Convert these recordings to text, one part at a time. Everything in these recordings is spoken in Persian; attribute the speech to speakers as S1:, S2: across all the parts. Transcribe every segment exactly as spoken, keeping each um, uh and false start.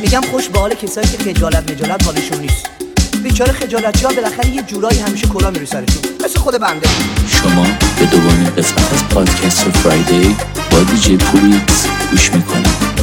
S1: میگم خوش به حال کسایی که خجالت مجالت حالشون نیست. بیچاره خجالتی ها بالاخره یه جورایی همیشه کلا میره سرشون، مثل خود بنده.
S2: شما به دومین قسمت از پادکست فرایدی با دیجی پولیکس گوش میکنید.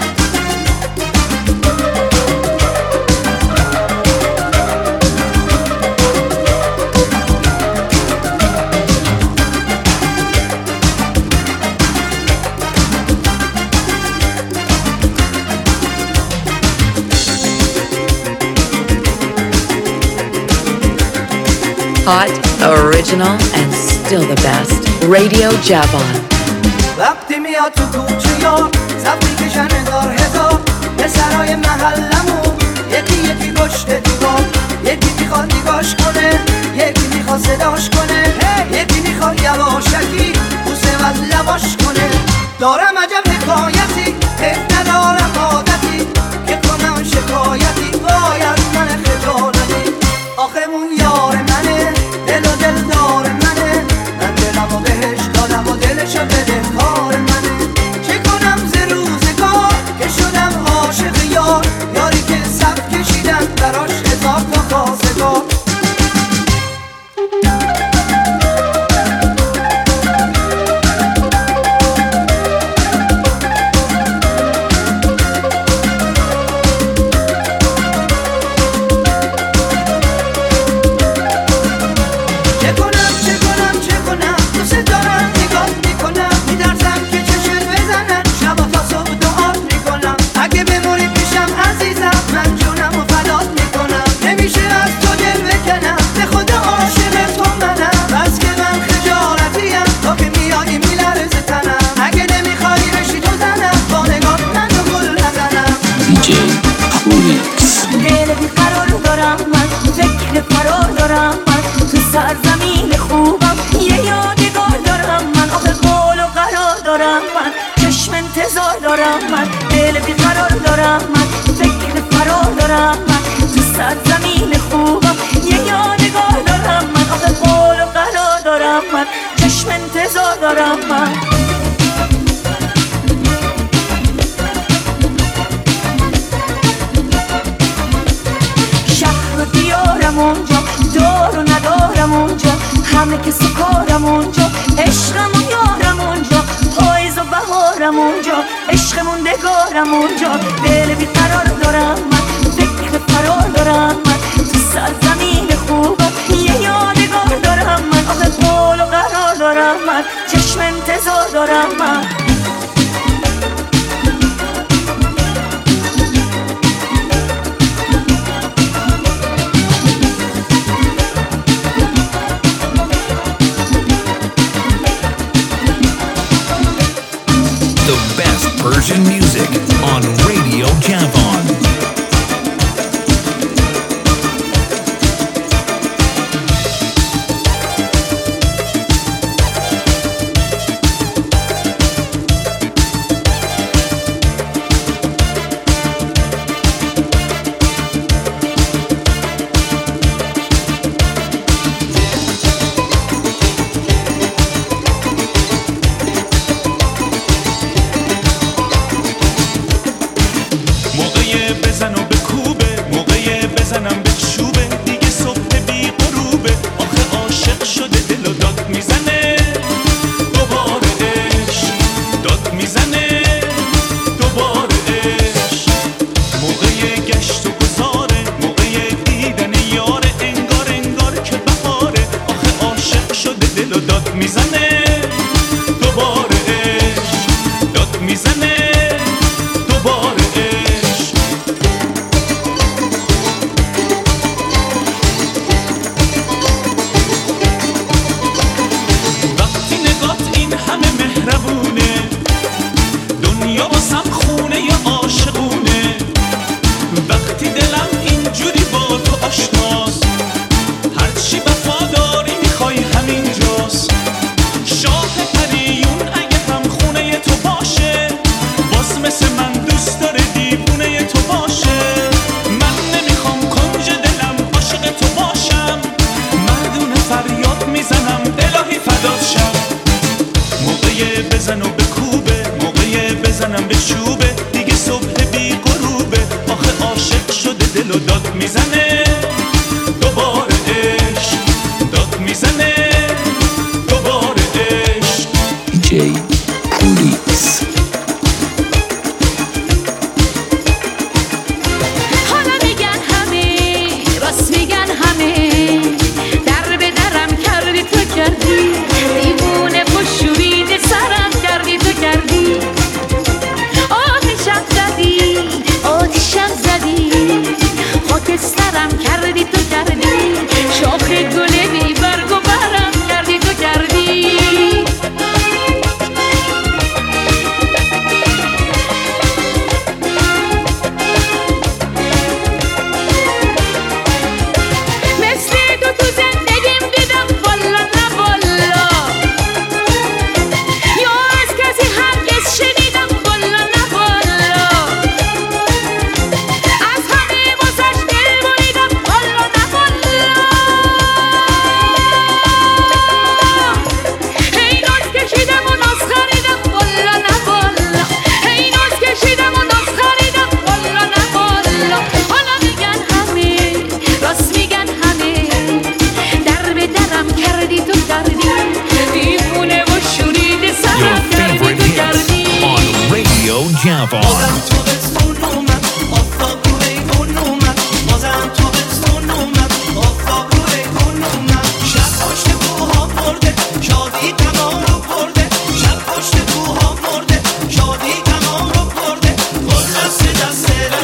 S3: Hot, original, and still the best. Radio Javon.
S4: وقتی میاد تو کوچه یا صفی کشن هزار هزار پسرای محلمون یکی یکی پشت دیوار، یکی میخواد نگاش کنه، یکی میخواد صداش کنه، یکی میخواد یواشکی بوسه از لباش کنه. دارم عجب حکایتی، حیف ندارم عادتی که کنم شکایتی، باید من خجالتی. آخه اون یار منه، دل و دل دار منه، من دلم و بهش دادم و دلشو بده کار منه. چه کنم ز روزگار که شدم عاشق یار، یاری که صف کشیدم براش هزار تا خواستگار.
S5: Persian music on Radio Javon.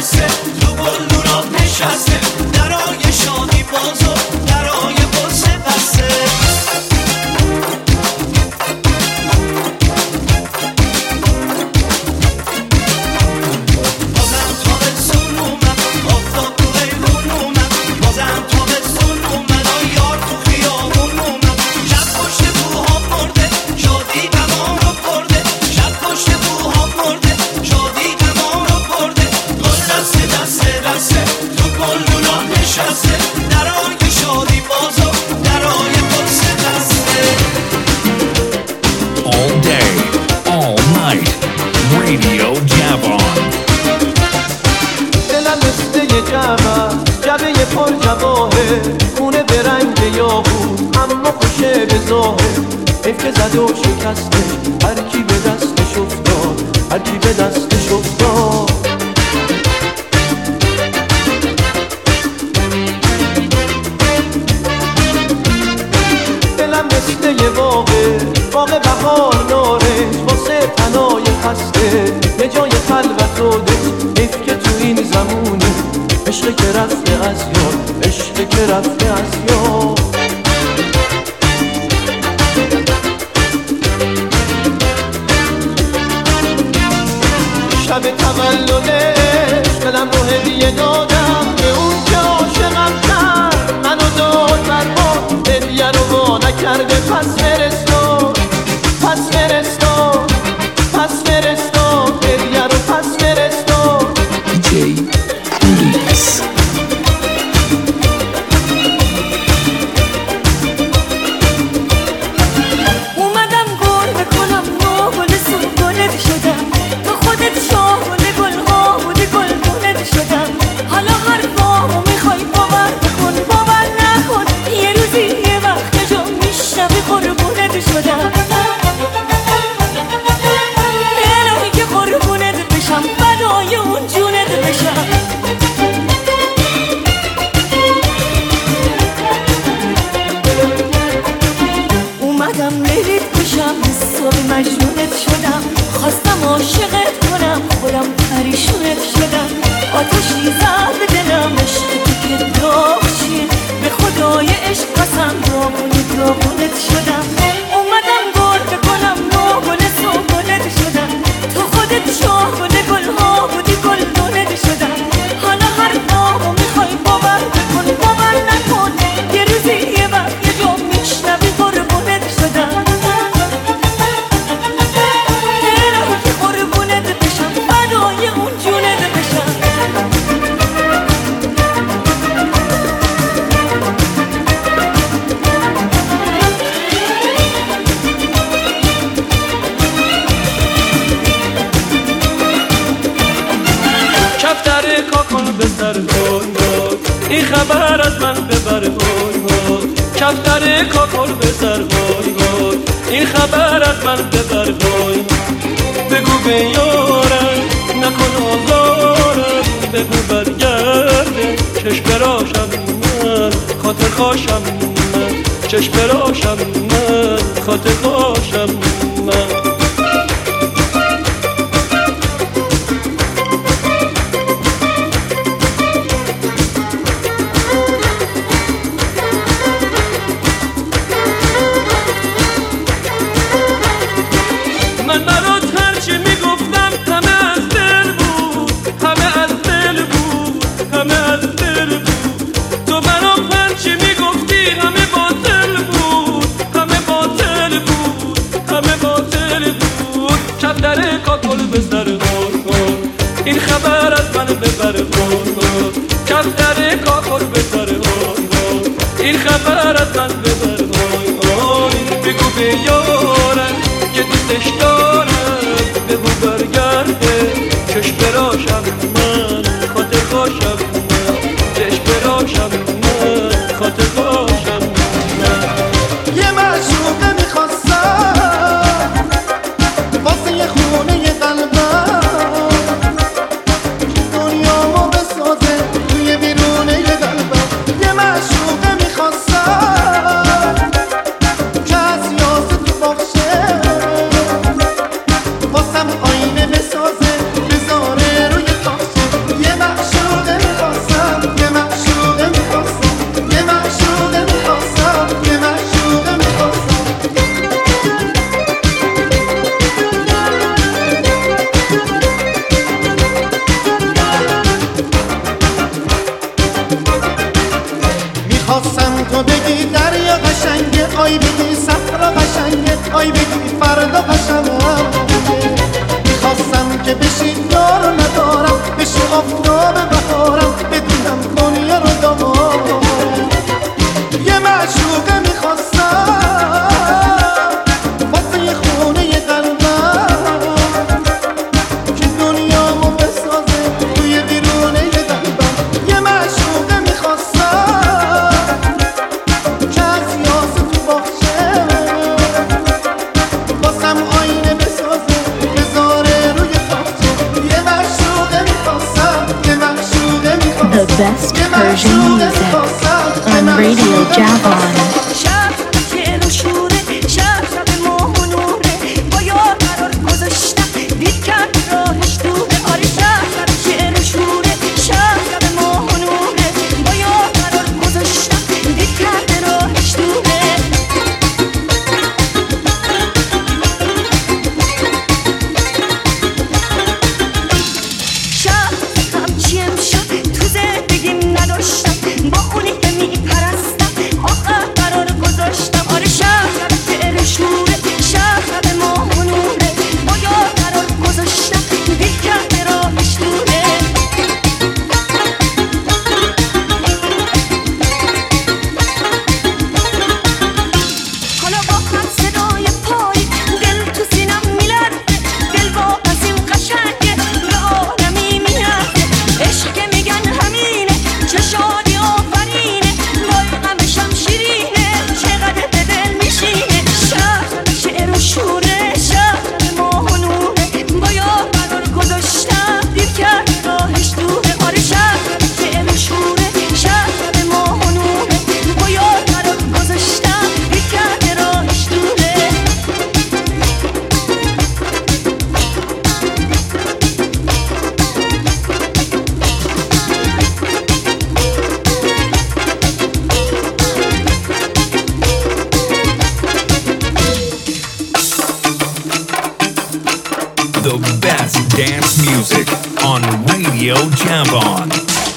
S6: دسته تو گلدونات نشسته درای شادی بازو درای بازه بسته بازم تابستون اومد آفتاب تو ایوون اومد بازم تابستون اومد یار تو خیابون اومد شب پشت کوها مرده شادی تمام رو برده شب پشت کوها مرده شادی تمام رو برده گل دسته دسته دسته تو گلدونا نشسته درای شادی بازو درای بازه دسته
S5: All day, all night, Radio Javon.
S7: دلم مثل یه جمع جبه پر جواهه خونه به رنگ یاقوت اما خوشه به ظاهر حیف که زده و شکسته هر کی به دستش افتاد هر کی به دستش افتاد دلم مثل یه باغه باغ بهار نارنج واسه تنای خسته یه جای خلوت و دل حیف که تو این زمونه عشق که رفته از یاد عشق که رفته از یاد شب تولدش دلم رو هدیه دادم به اون که عاشقم کرد منو داد بر ما هدیه رو وا نکرده پس فرستاد پس فرستاد پس فرستاد هدیه رو پس فرستاد
S2: دی جی پولیکس
S8: اومدم گل بکنم ما گل سنبولت شدم تو خودت شاهونه گل ها بودی گل گلت شدم حالا حرفامو میخوای باور بکن باور نکن یه روزی یه وقت جا میشنوی قربونت شدم الهی که قربونت بشم فدای اون جونت بشم اومدم لیلیت بشم حساب مجنونت شدم خواستم عاشقت کنم خودم پریشونت شدم آتشی زد به دلم عشق تو که داغ چیه به خدای عشق قسم داغونی داغونت شدم اومدم گل بکنم نو گل سنبولت شدم تو خودت شاهگل گل ها بودی گل دونت شدم حالا حرفامو میخوای باور بکن باور نکن یه روزی یه وقت یه جا میشنوی قربونت شدم الهی که قربونت بشم فدای اون جونت بشم
S7: کفتر کاکل به سر هوی هوی این خبر از من ببر هوی هوی کفتر کاکل به سر هوی هوی این خبر از من ببر هوی بگو به یارم نکن آزارم بگو برگرده چشم براشم من خاطر خاشم من چشم براشم من خاطر خاشم من من برات هرچی میگفتم همه از دل بود همه از دل بود همه از دل بود تو برام هرچی میگفتی همه باطل بود همه باطل بود همه باطل بود کفتر کاکل به سر هوی این خبر از من ببر هوی کفتر کاکل به سر هوی این خبر از من ببر هوی بگو به یارم که دوستش دارم بگو برگرده چشم براشم من خاطر خاشم من چشم براشم من خاطر خاشم من
S9: یه معشوقه میخواستم واسه یه خونه یه قلبم دنیامو بسازه توی بیرونه یه قلبم
S10: The best Persian music on Radio Javon.
S5: The best dance music on Radio Javon.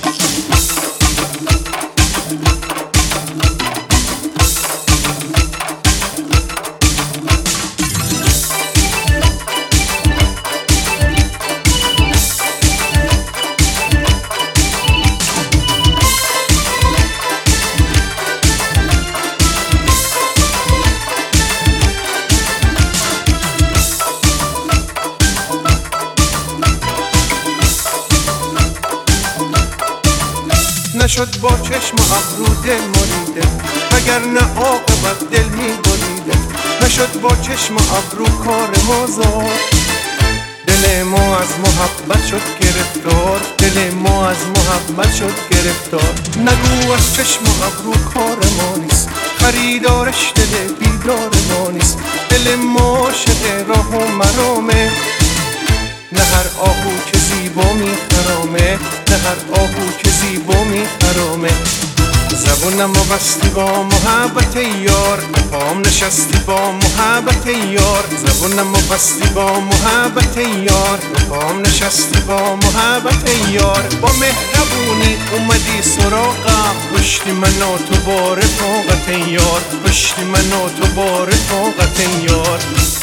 S9: نشد با چشم ابرو دل مریده وگرنه عاقبت دل می بریده نشد با چشم ابرو کار ما زار دل ما از محبت شد گرفتار دل ما از محبت شد گرفتار نگو از چشم ابرو کار ما نیست خریدارش دل بیدار ما نیست دل ما عاشق راه و مرامه نه هر آهو که زیبا میخرامه نه هر آهو که زیبا میخرامه زبونم و بستی با محبت یار پام نشستی با محبت یار زبونم و بستی با محبت یار پام نشستی با محبت یار با مهربونی اومدی سراغم پشتی من و تو با رفاقت یار پشتی من و تو با رفاقت یار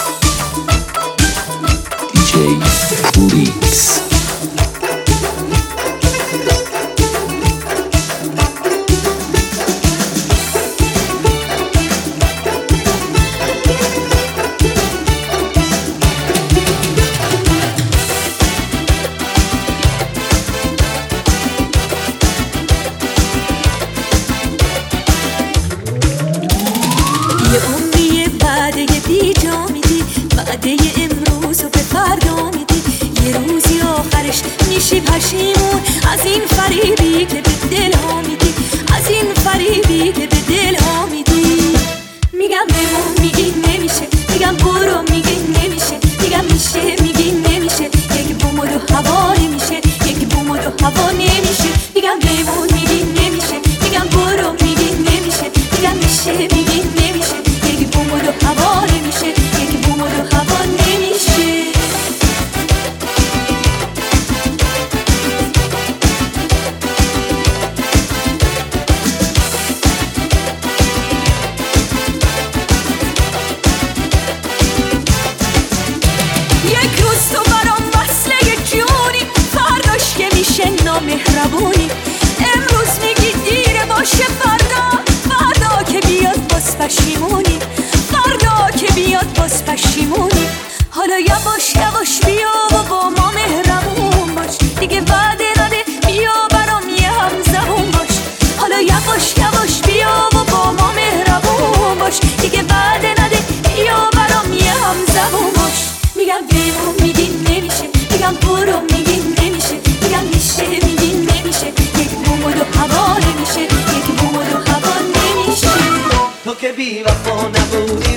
S2: دی جی پولیکس.
S8: یه عمریه بعده بی جا میدی بعده امروز و به فردا میدی یه روزی آخرش میشی پشیمون از این فریبی که به دل ها میدی از این فریبی که به دل ها میدی میگم بمون میگی نمیشه میگم برو میگی نمیشه میگم میشه میگی نمیشه یک بوم و دو هوا نمیشه یک بوم و دو هوا نمیشه میگم بمون میگی نمیشه میگم برو میگی نمیشه میگم میشه میگی نمیشه یک بوم و دو هوا نمیشه یک بوم و دو هوا نمیشه یک روز تو برام وصله یک جونی فرداش که میشه نامهربونی امروز میگی دیره باشه فردا فردا که بیاد باز پشیمونی فردا که بیاد باز پشیمونی حالا یواش یواش بیا و با ما مهربون باش دیگه وعده نده بیا برام یه هم زبون باش حالا یواش یواش بیا و با ما مهربون باش دیگه وعده نده بیا برام یه هم زبون باش میگم بمون میگی نمیشه میگم برو میگی نمیشه میگم میشه میگی نمیشه یک بوم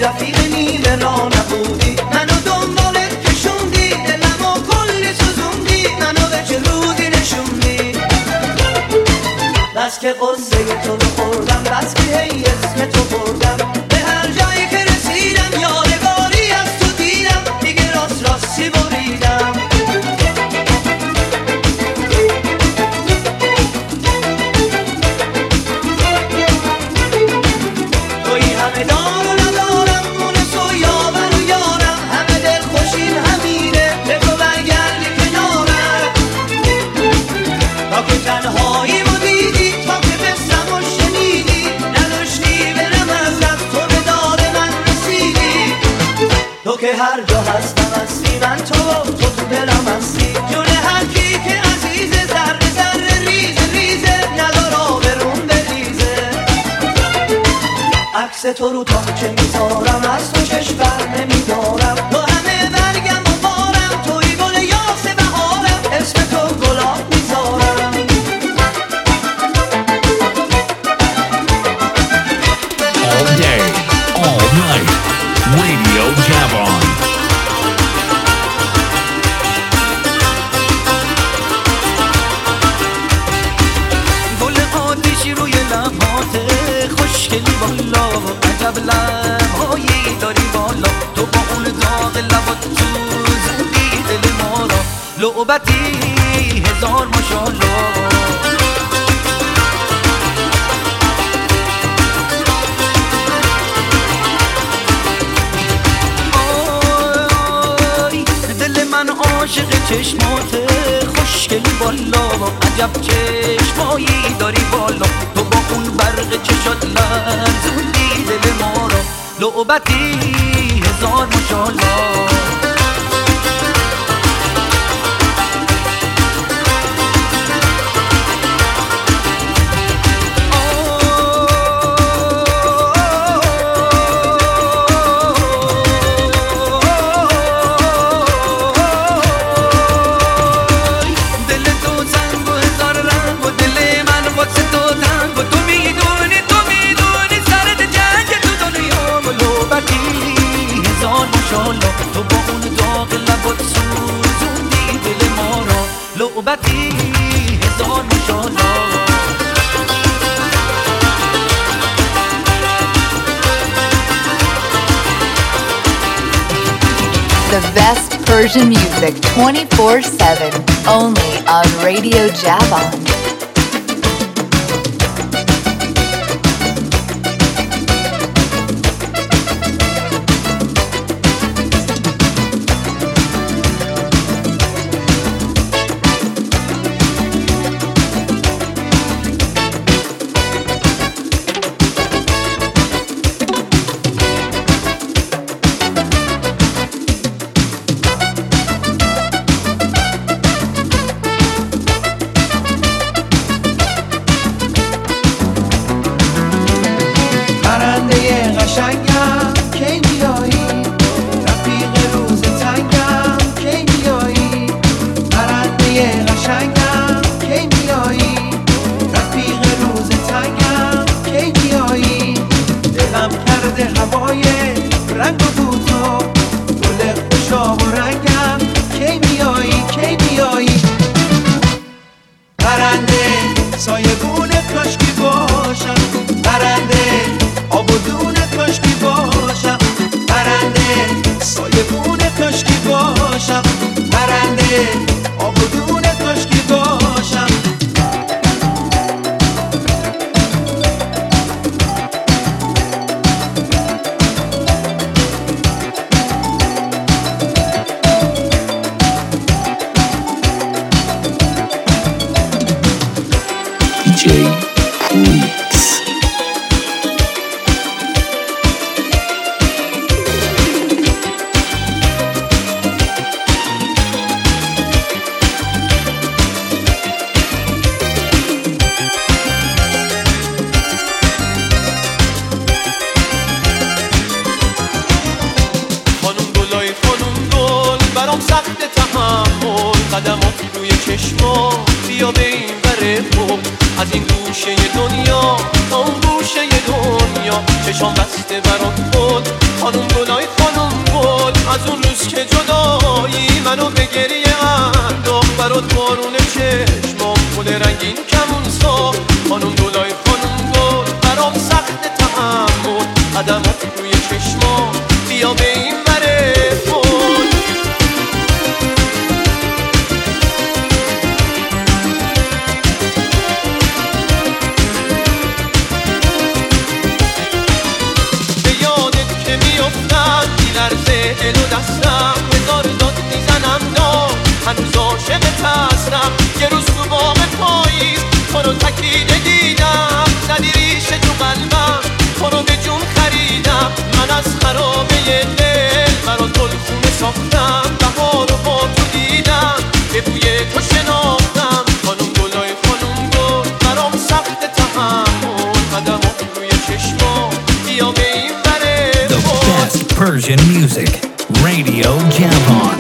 S4: رفیق نیمه را نبودی، منو دنبالت کشوندی، دلمو کلی سوزوندی، منو به چه رودی نشوندی. بس که قصه تو رو خوردم، بس که هی اسم تو بردم، به هر جایی که رسیدم یادگاری از تو دیدم، دیگه راست راستی بریدم. توی همه دار و ندارم، مونس و یاور و یارم، همه دل خوشین همینه، به تو برگردی کنارم. تا که تنهایی و دیدی، تا که بستم و شنیدی، نداشتی برم از دست، تو به داد من رسیدی. تو که هر جا هستم هستی، من تو تو تو دلم هستی، جون هر کی که عزیزه، ذره ذره ریزه ریزه، ندار آبرون بریزه. عکس تو رو تا چه میذارم، از تو چشم بر نمیدارم، تو همه برگم و بارم، توی گل یاس بهارم، اسم تو گلاب میذارم.
S5: All day, all night, Radio Javon.
S6: گل آتیشی روی لبات خوشگلی بالا، عجب لبهایی داری بالا، تو با اون داغ لبات سوزوندی دل ما را، لعبتی هزار ماشاءالله. آی دل من عاشق چشمات خوشگلی بالا، عجب چشمایی داری بالا، تو با اون برق چشات لرزوندی دل ما را، لعبتی هزار ماشاءالله. تو با اون داغ لبات سوزوندی دل ما را، لعبتی هزار ماشاءالله.
S3: The best Persian music twenty-four seven, only on Radio Javon.
S6: چشام بسته برات بود خانوم
S11: از اون روز که جدایی منو به گریه انداخت برات بارون چشمام گل رنگین کمون ساخت خانم گلای خانم گل برام سخت تحمل قدمات روی چشمام بیا به این وره پل به یادت که میافتم میلرزه دل و دستم هزار داد میزنم داد هنوز عاشقت هستم یه روز تو باغ پاییز تو رو تکیده دیدم زدی ریشه تو قلبم تو رو به جون خریدم من از خرابه دل برات گلخونه ساختم بهار رو با تو دیدم به بوی تو شناختم خانم گلای خانم گل برام سخت تحمل قدمات روی چشمام بیا به این وره
S5: The best Persian music, Radio Javon.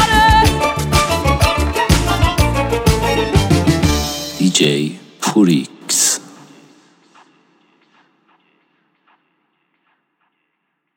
S2: دی جی پوریک